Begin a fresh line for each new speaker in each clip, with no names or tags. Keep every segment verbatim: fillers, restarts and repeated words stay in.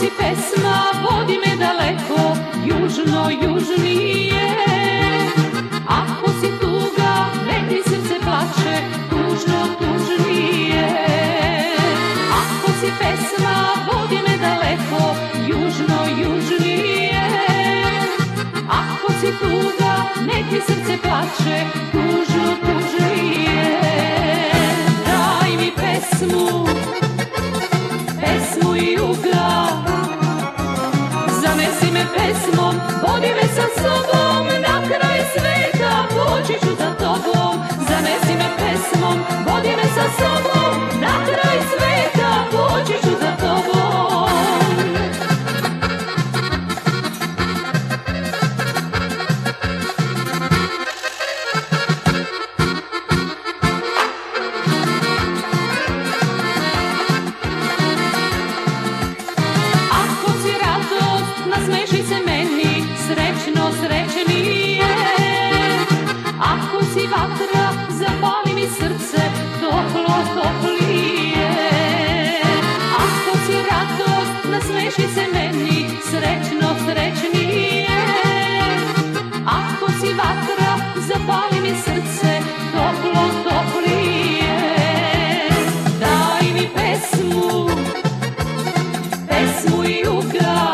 si pesma, vodi me daleko, južno, južnije. Ako si tuga, nek mi srce plače, tužno, tužnije. Ako si pesma, vodi me daleko, južno, južnije. Ako si tuga, nek mi srce plače, tužno, tužnije. Daj mi pesmu, pesmu juga, zanesi me pesmom, vodi me sa sobom, na kraj sveta poći ću za tobom. Zanesi me pesmom, vodi me sa sobom, na kraj sveta poći ću za tobom. Nasmeši se meni, srećno, srećenije. Ako si vatra, zapali mi srce, toplo, toplije. Ako si radost, nasmeši se meni, srećno, srećenije. Ako si vatra, zapali mi srce, toplo, toplije. Daj mi pesmu, pesmu juga,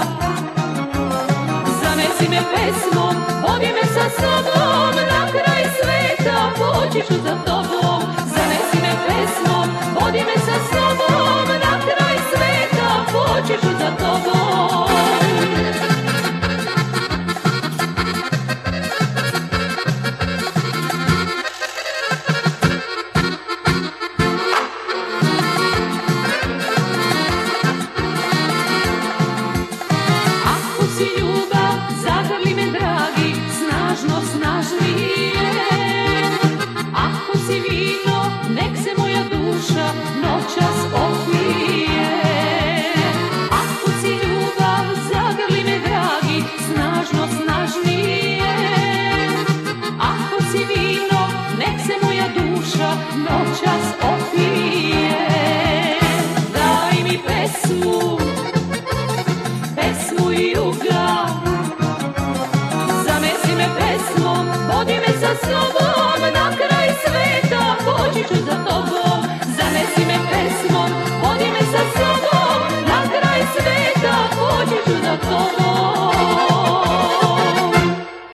zanesi me pesmom, vodi me sa sobom, na kraj sveta poći ću za tobom. Zanesi me pesmom, vodi me sa sobom, na kraj sveta poći ću za tobom. Ako si ljubav, zagrli me dragi, snažno, snažnije. Ako si vino, nek se moja duša noćas opije. Ako si ljubav, zagrli me dragi, snažno, snažnije. Ako si vino, nek se moja duša noćas opije. Daj mi pesmu, pesmu juga, zanesi me pesmom, vodi me sa sobom, na kraj sveta poći ću za tobom. Zanesi me pesmom, vodi me sa sobom, na kraj sveta poći ću za tobom.